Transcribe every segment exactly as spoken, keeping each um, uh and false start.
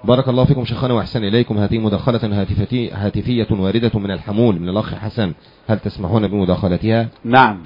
بارك الله فيكم شيخنا وأحسن إليكم. هذه مداخلة هاتفتي هاتفية واردة من الحمول من الأخ حسن، هل تسمحون بمداخلتها؟ نعم.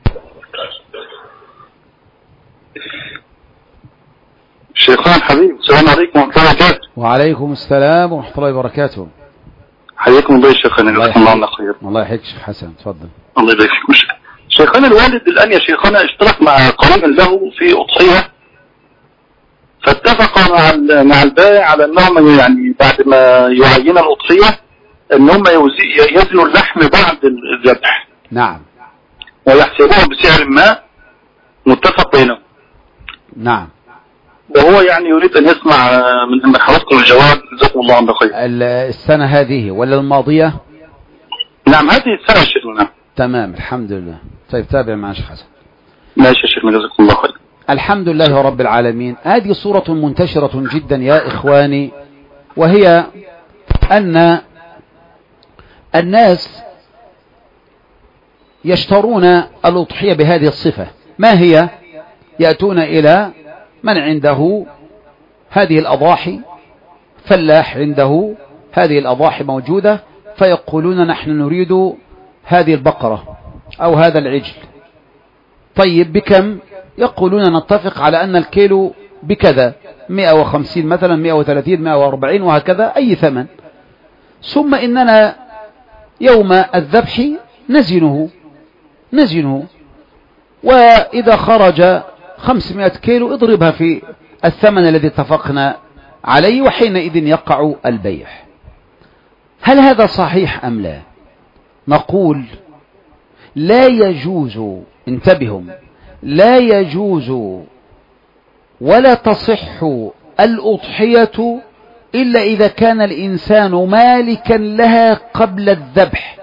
شيخنا الحبيب، السلام عليكم ورحمة الله وبركاته. وعليكم السلام ورحمة الله وبركاته. حياكم الله شيخنا، جزاكم الله عنا خير. الله يحييك شيخ حسن، تفضل. الله يبارك فيكم. شيخنا الوالد الآن يا شيخنا اشترك مع قريب له في أضحية، فاتفق مع مع البائع على انهم يعني بعد ما يعين الأضحية انهم يزنوا اللحم بعد الذبح. نعم. ويحسبوه بسعر ما متفق بينهم. نعم. وهو يعني يريد ان يسمع من حضراتكم الجواب، جزاكم الله عنه خير. السنة هذه ولا الماضية؟ نعم هذه السنة يا شيخنا. نعم. تمام الحمد لله. طيب تابع مع شيخ حسن. ماشي يا شيخنا، جزاكم الله خير. الحمد لله رب العالمين. هذه صورة منتشرة جدا يا إخواني، وهي أن الناس يشترون الأضحية بهذه الصفة. ما هي؟ يأتون إلى من عنده هذه الأضاحي، فلاح عنده هذه الأضاحي موجودة، فيقولون نحن نريد هذه البقرة أو هذا العجل. طيب بكم؟ يقولون نتفق على أن الكيلو بكذا، مئة وخمسين مثلا، مئة وثلاثين، مئة وأربعين، وهكذا أي ثمن. ثم إننا يوم الذبح نزنه نزنه وإذا خرج خمسمائة كيلو اضربها في الثمن الذي اتفقنا عليه، وحينئذ يقع البيع. هل هذا صحيح أم لا؟ نقول لا يجوز، انتبهوا، لا يجوز ولا تصح الأضحية إلا إذا كان الإنسان مالكا لها قبل الذبح،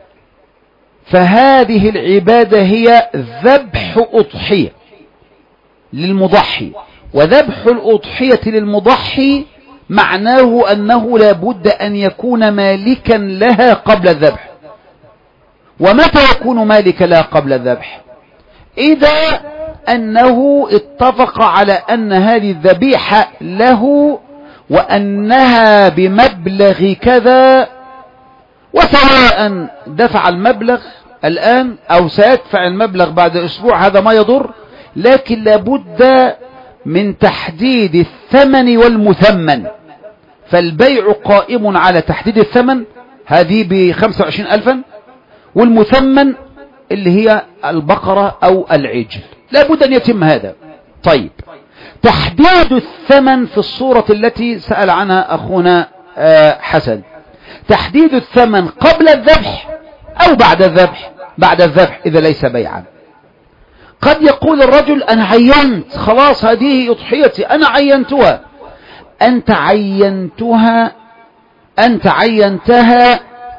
فهذه العبادة هي ذبح أضحية للمضحي. وذبح الأضحية للمضحي معناه أنه لا بد أن يكون مالكا لها قبل الذبح. ومتى يكون مالكا لها قبل الذبح؟ إذا أنه اتفق على أن هذه الذبيحة له وأنها بمبلغ كذا، وسواء دفع المبلغ الآن أو سيدفع المبلغ بعد أسبوع هذا ما يضر، لكن لابد من تحديد الثمن والمثمن. فالبيع قائم على تحديد الثمن، هذه بخمسة وعشرين ألفا، والمثمن اللي هي البقرة أو العجل، لابد أن يتم هذا. طيب تحديد الثمن في الصورة التي سأل عنها أخونا حسن، تحديد الثمن قبل الذبح أو بعد الذبح؟ بعد الذبح إذا ليس بيعا. قد يقول الرجل أنا عينت خلاص هذه أضحيتي، أنا عينتها. أنت عينتها أنت عينتها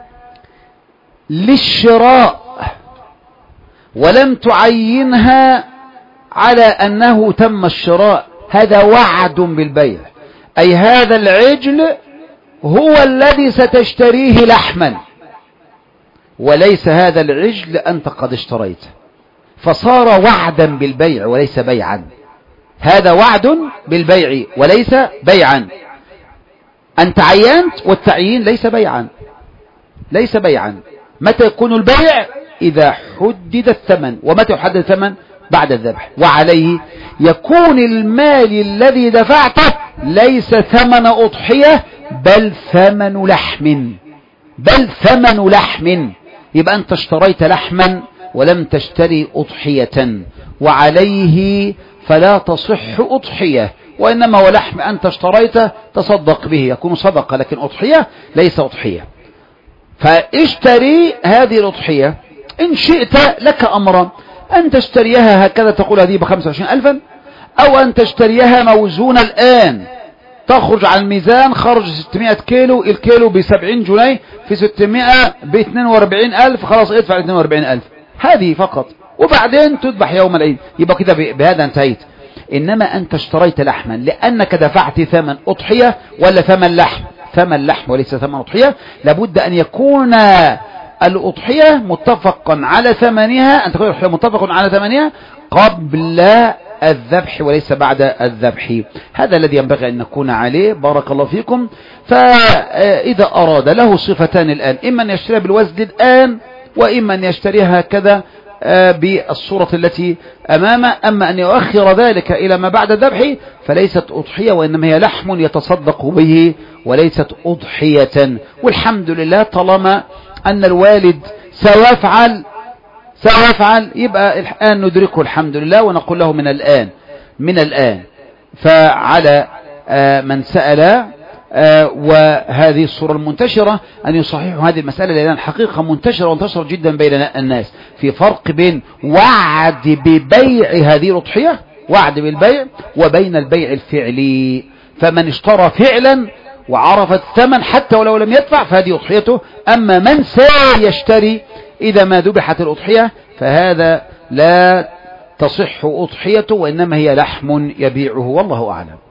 للشراء، ولم تعينها على أنه تم الشراء. هذا وعد بالبيع، أي هذا العجل هو الذي ستشتريه لحما، وليس هذا العجل أنت قد اشتريته، فصار وعدا بالبيع وليس بيعا. هذا وعد بالبيع وليس بيعا. أنت عينت، والتعيين ليس بيعا، ليس بيعا. متى يكون البيع؟ إذا حدد الثمن. ومتى يحدد الثمن؟ بعد الذبح. وعليه يكون المال الذي دفعته ليس ثمن أضحية، بل ثمن لحم، بل ثمن لحم. يبقى أنت اشتريت لحما ولم تشتري أضحية، وعليه فلا تصح أضحية، وإنما هو لحم أنت اشتريته تصدق به، يكون صدقة، لكن أضحية ليس أضحية. فاشتري هذه الأضحية إن شئت، لك أمرا، أن تشتريها هكذا تقول هذه بخمسة وعشرين ألفا، أو أن تشتريها موزونة الآن، تخرج على الميزان، خرج ستمائة كيلو، الكيلو بسبعين جنيه، في ستمائة باثنين واربعين ألف، خلاص ادفع اثنين واربعين ألف، هذه فقط، وبعدين تذبح يوم العيد. يبقى كده بهذا انتهيت. إنما أنت اشتريت لحما لأنك دفعت ثمن أضحية ولا ثمن لحم؟ ثمن لحم وليس ثمن أضحية. لابد أن يكون الأضحية متفقا على ثمنها، أن تكون الأضحية متفقا على ثمنها قبل الذبح وليس بعد الذبح. هذا الذي ينبغي أن نكون عليه. بارك الله فيكم. فإذا أراد له صفتان الآن، إما أن يشتريها بالوزن الآن، وإما أن يشتريها كذا بالصورة التي أمامه. أما أن يؤخر ذلك إلى ما بعد الذبح فليست أضحية، وإنما هي لحم يتصدق به وليست أضحية. والحمد لله طالما أن الوالد سيفعل سيفعل يبقى الآن ندركه الحمد لله، ونقول له من الآن من الآن. فعلى من سأل وهذه الصورة المنتشرة أن يصححوا هذه المسألة، لأنها الحقيقة منتشرة وانتشرة جدا بين الناس. في فرق بين وعد ببيع هذه الأضحية، وعد بالبيع، وبين البيع الفعلي. فمن اشترى فعلا وعرف الثمن حتى ولو لم يدفع فهذه أضحيته. أما من سيشتري إذا ما ذبحت الأضحية فهذا لا تصح أضحيته، وإنما هي لحم يبيعه، والله أعلم.